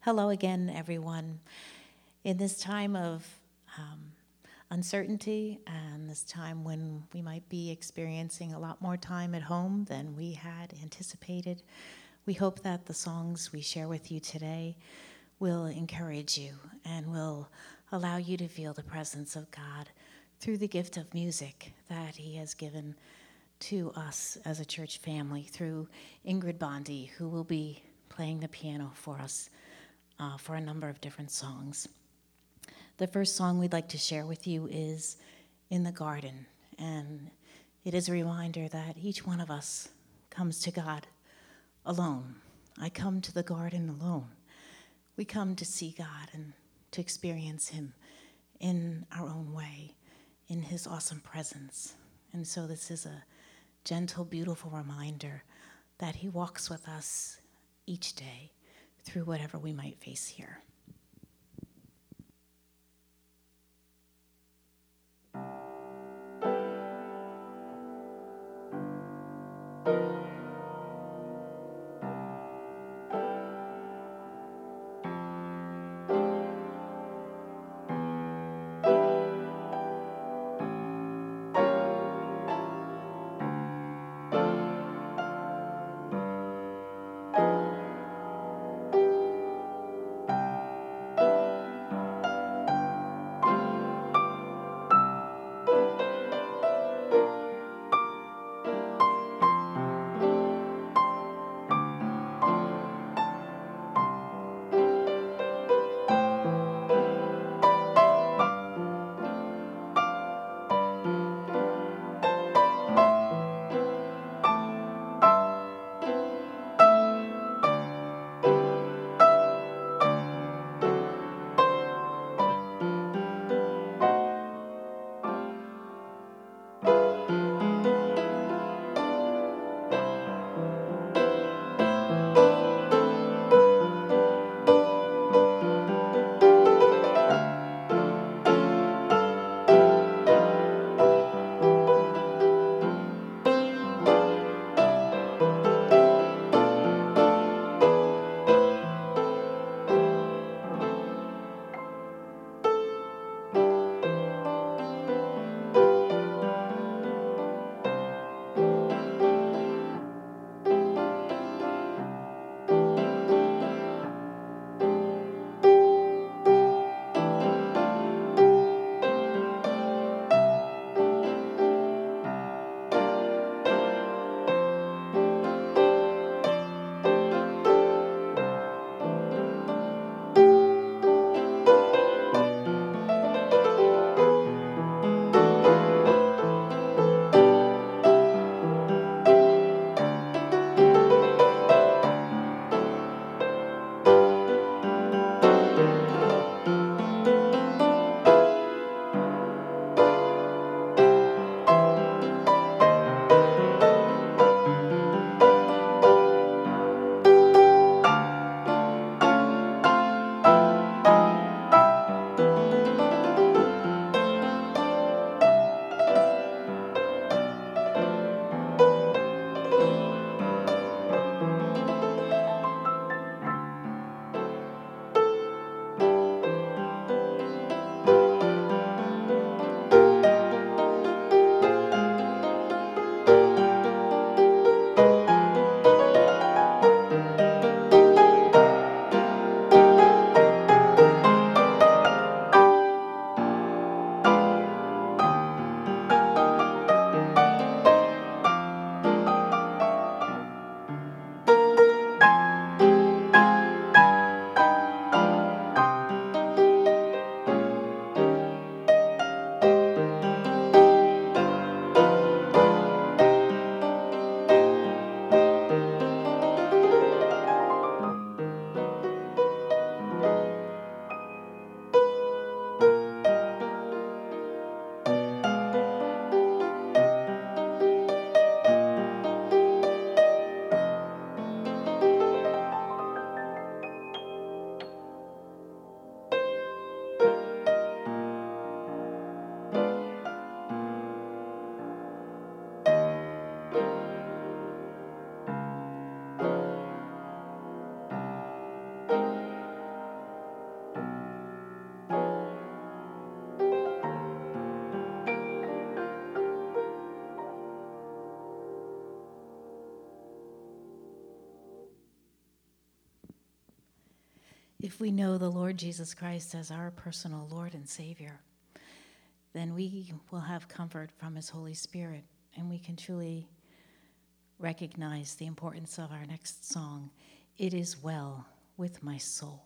Hello again, everyone. In this time of uncertainty and this time when we might be experiencing a lot more time at home than we had anticipated, we hope that the songs we share with you today will encourage you and will allow you to feel the presence of God through the gift of music that He has given to us as a church family through Ingrid Bondi, who will be playing the piano for us for a number of different songs. The first song we'd like to share with you is In the Garden, and it is a reminder that each one of us comes to God alone. I come to the garden alone. We come to see God and to experience Him in our own way, in His awesome presence. And so this is a gentle, beautiful reminder that He walks with us each day through whatever we might face here. If we know the Lord Jesus Christ as our personal Lord and Savior, then we will have comfort from his Holy Spirit, and we can truly recognize the importance of our next song, It Is Well With My Soul.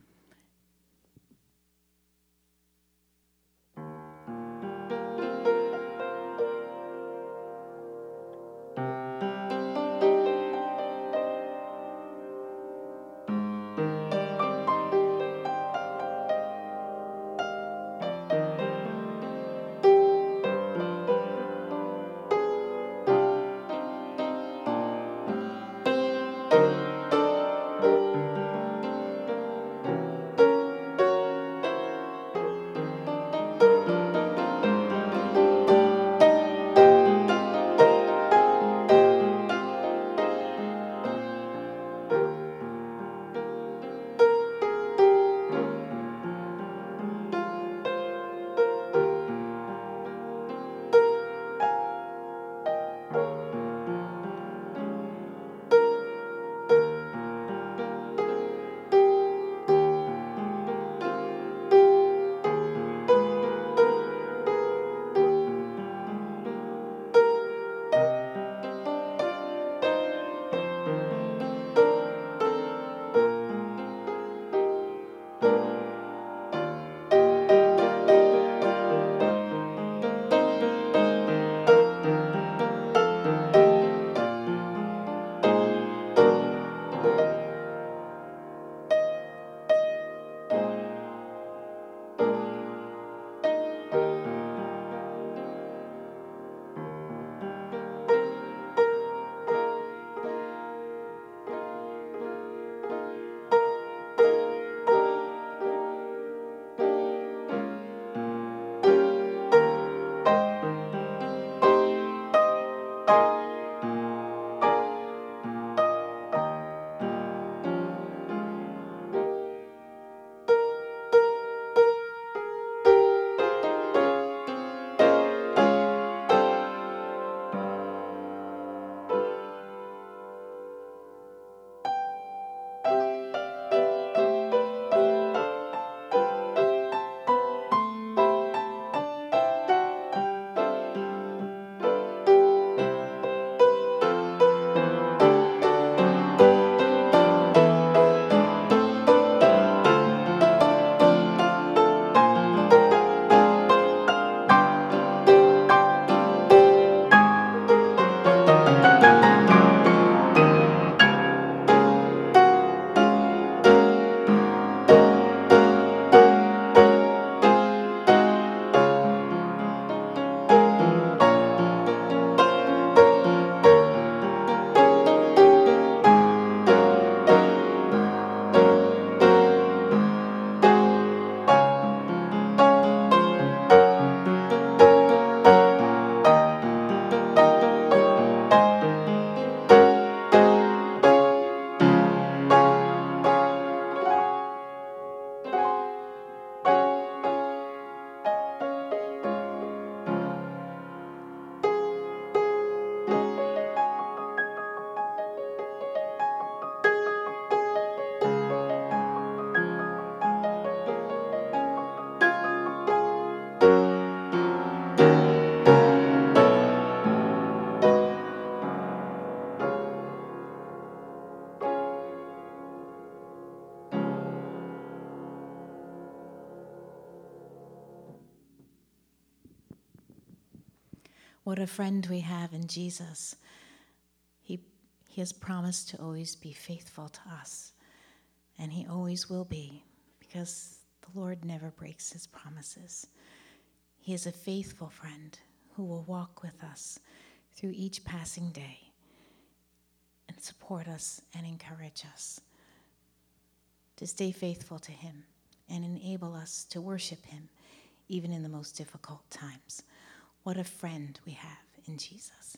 What a friend we have in Jesus. He has promised to always be faithful to us, and he always will be, because the Lord never breaks his promises. He is a faithful friend who will walk with us through each passing day and support us and encourage us to stay faithful to him and enable us to worship him even in the most difficult times. What a friend we have in Jesus.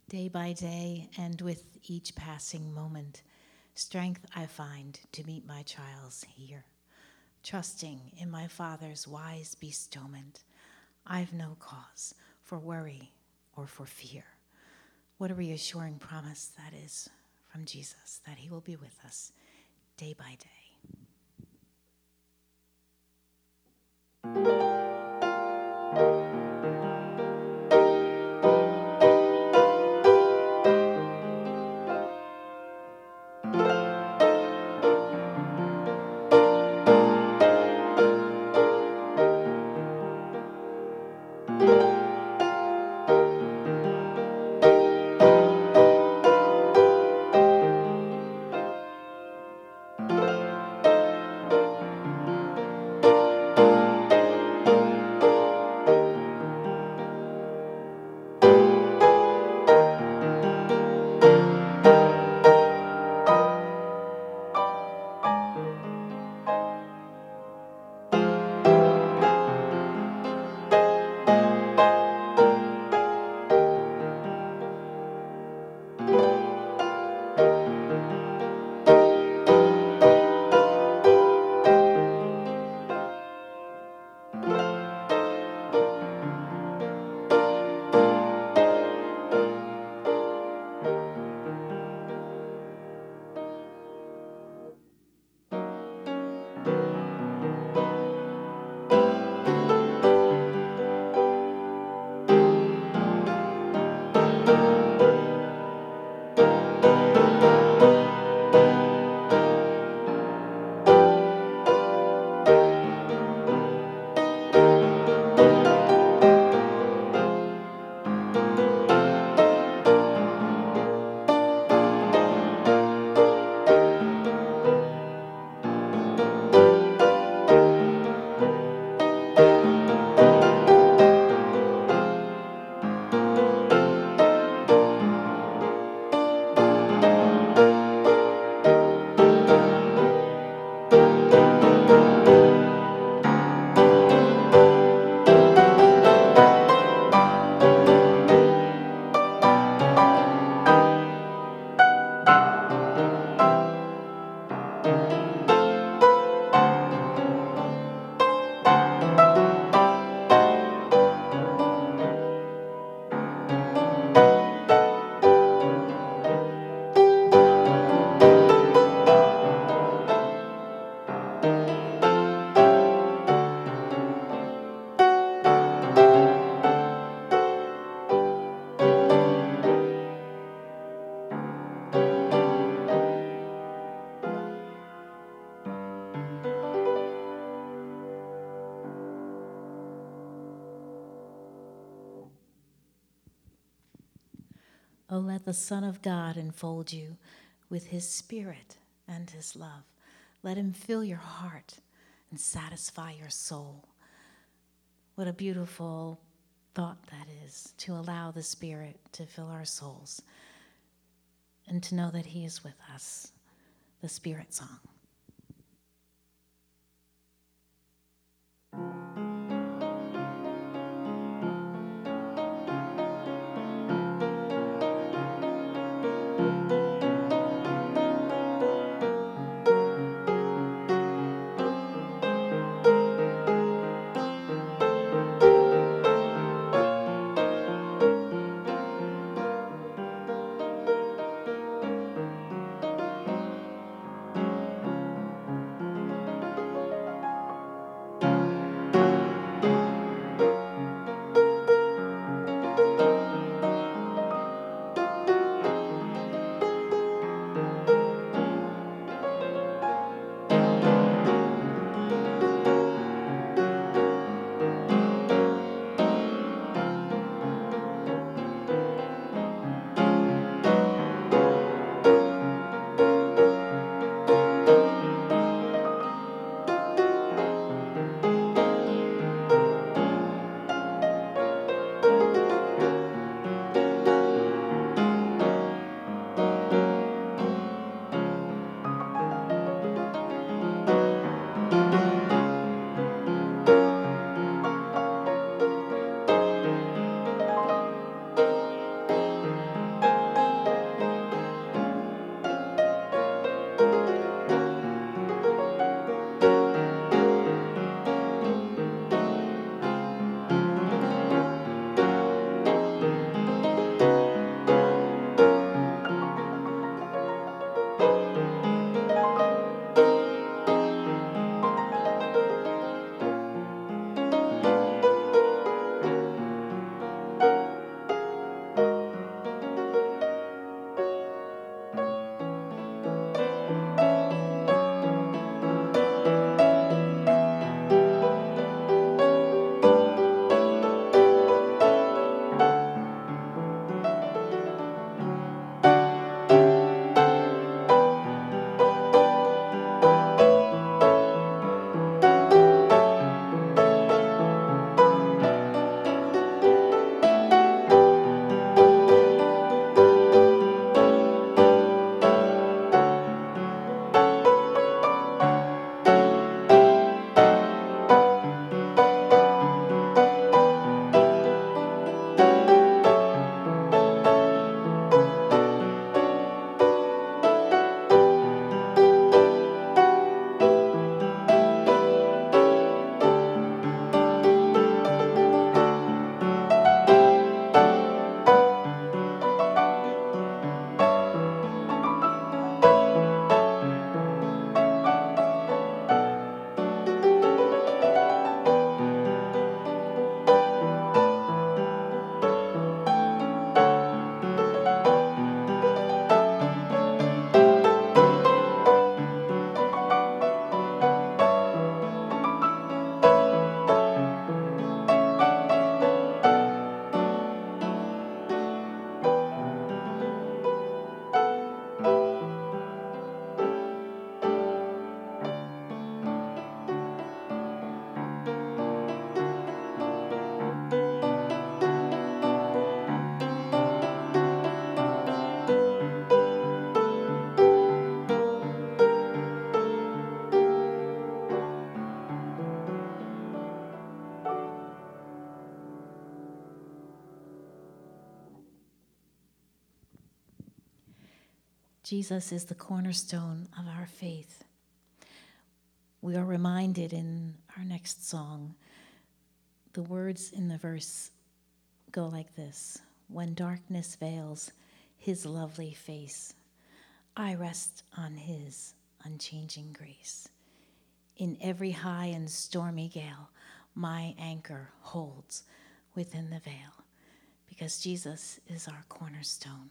Day by day, and with each passing moment, strength I find to meet my trials here. Trusting in my Father's wise bestowment, I've no cause for worry or for fear. What a reassuring promise that is from Jesus, that he will be with us day by day. Oh, let the Son of God enfold you with his Spirit and his love. Let him fill your heart and satisfy your soul. What a beautiful thought that is, to allow the Spirit to fill our souls and to know that he is with us. The Spirit Song. Jesus is the cornerstone of our faith. We are reminded in our next song, the words in the verse go like this: when darkness veils his lovely face, I rest on his unchanging grace. In every high and stormy gale, my anchor holds within the veil, because Jesus is our cornerstone.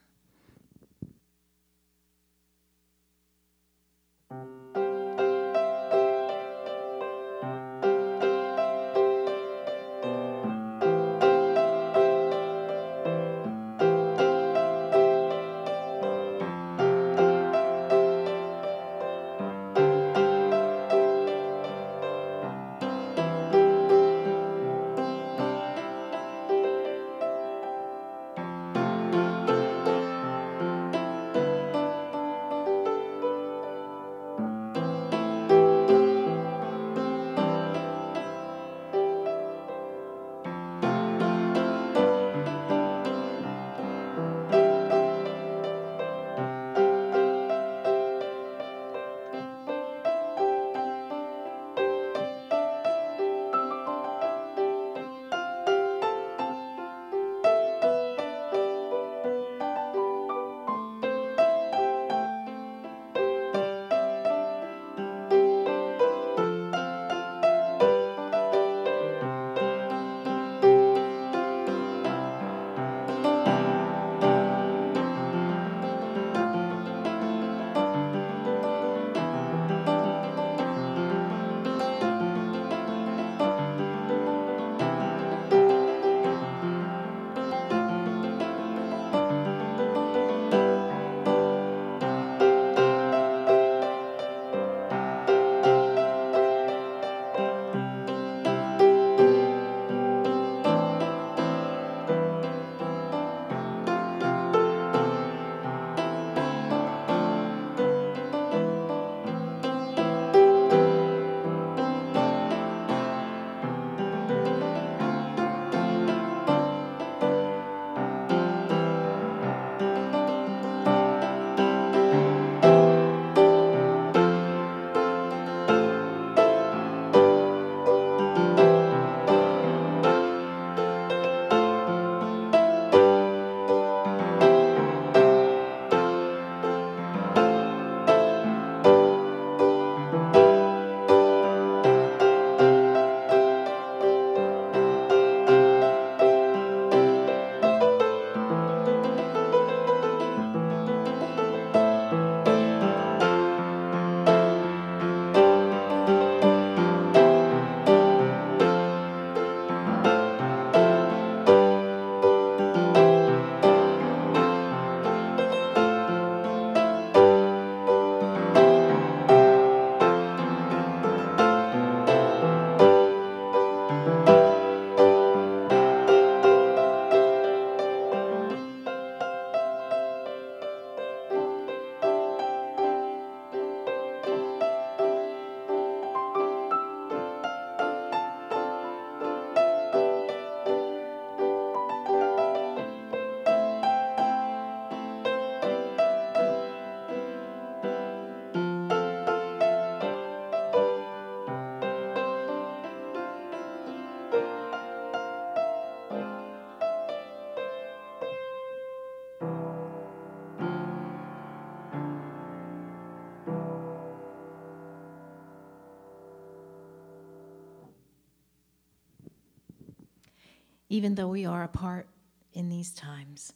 Even though we are apart in these times,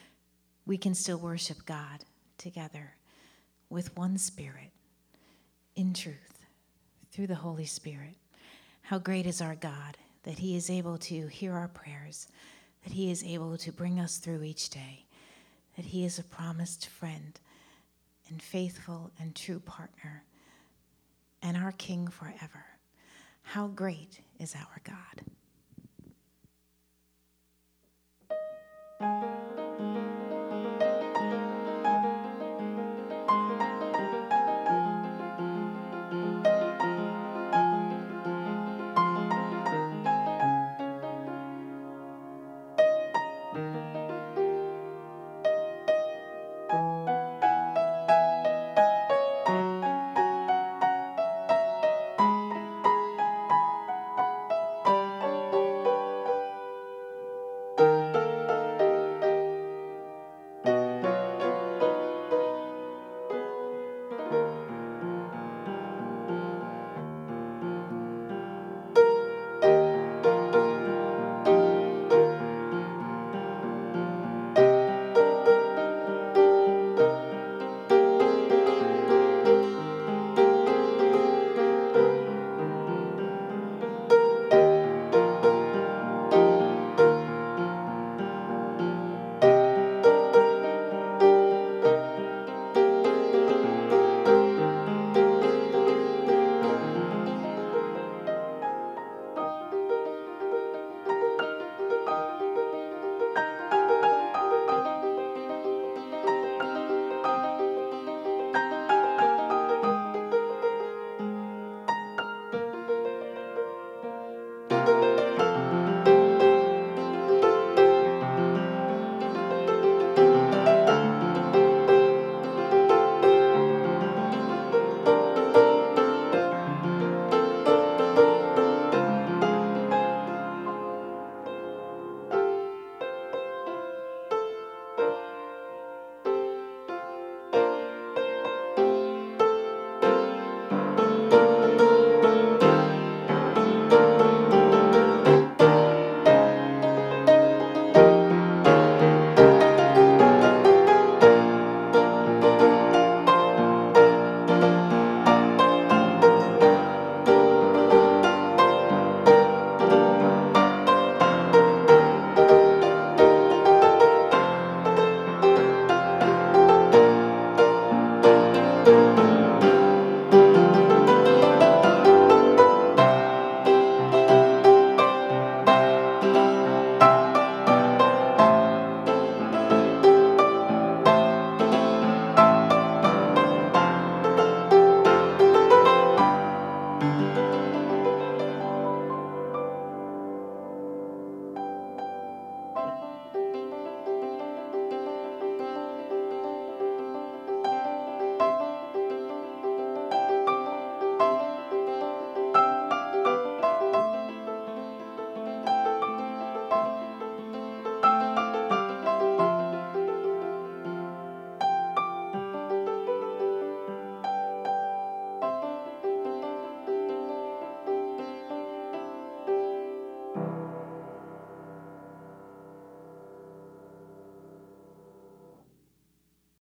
we can still worship God together with one Spirit, in truth, through the Holy Spirit. How great is our God, that he is able to hear our prayers, that he is able to bring us through each day, that he is a promised friend and faithful and true partner, and our King forever. How great is our God.